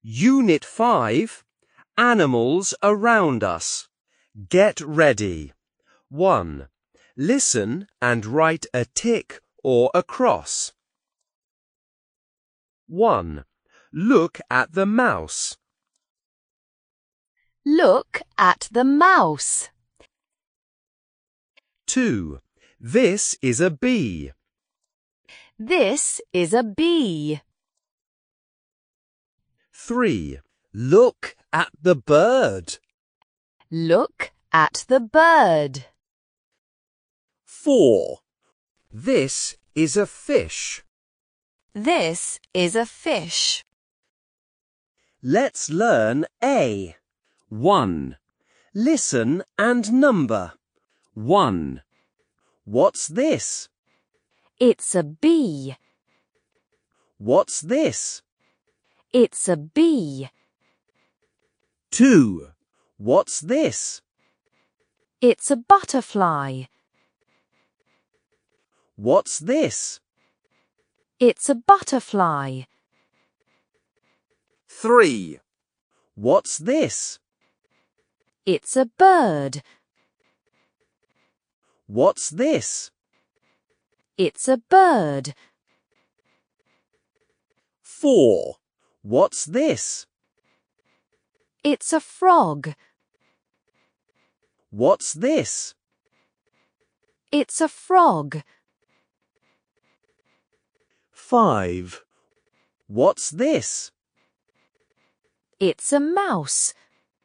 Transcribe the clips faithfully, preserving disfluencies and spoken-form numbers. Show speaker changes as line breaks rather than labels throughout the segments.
Unit five, Animals around us. Get ready. one. Listen and write a tick or a cross. one. Look at the mouse.
Look at the mouse.
two. This is a bee.
This is a bee.
three. Look at the bird.
Look at the bird.
four. This is a fish.
This is a fish.
Let's learn A. one. Listen and number. one. What's this?
It's a bee.
What's this?
It's a bee.
two. What's this?
It's a butterfly.
What's this?
It's a butterfly.
three. What's this?
It's a bird.
What's this?
It's a bird.
four. What's this?
It's a frog.
What's this?
It's a frog.
five. What's this?
It's a mouse.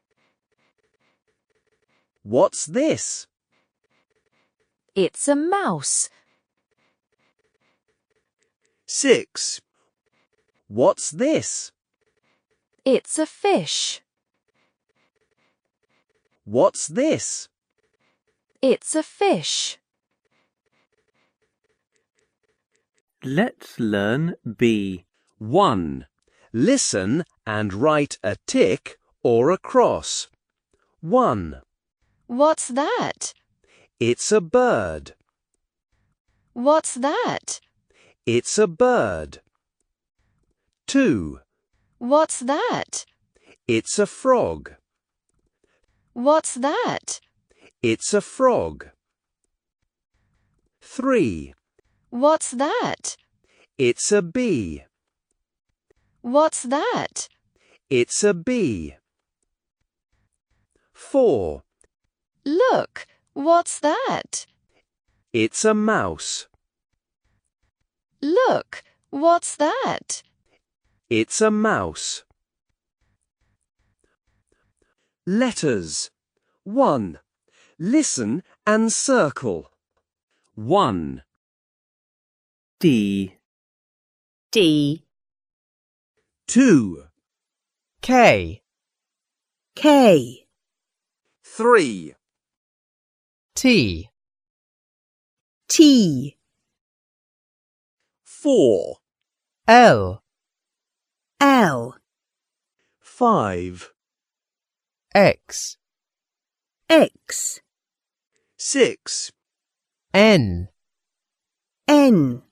What's this?
It's a mouse.
six. What's this?
It's a fish.
What's this?
It's a fish.
Let's learn B. one. Listen and write a tick or a cross. one.
What's that?
It's a bird.
What's that?
It's a bird. two.
What's that?
It's a frog.
What's that?
It's a frog. three.
What's that?
It's a bee.
What's that?
It's a bee. four.
Look, what's that?
It's a mouse.
Look, what's that?
It's a mouse. Letters. one. Listen and circle. one. D.
D.
two.
K.
K.
three.
T.
T.
four.
L.
L.
five.
X.
X.
six.
N.
N.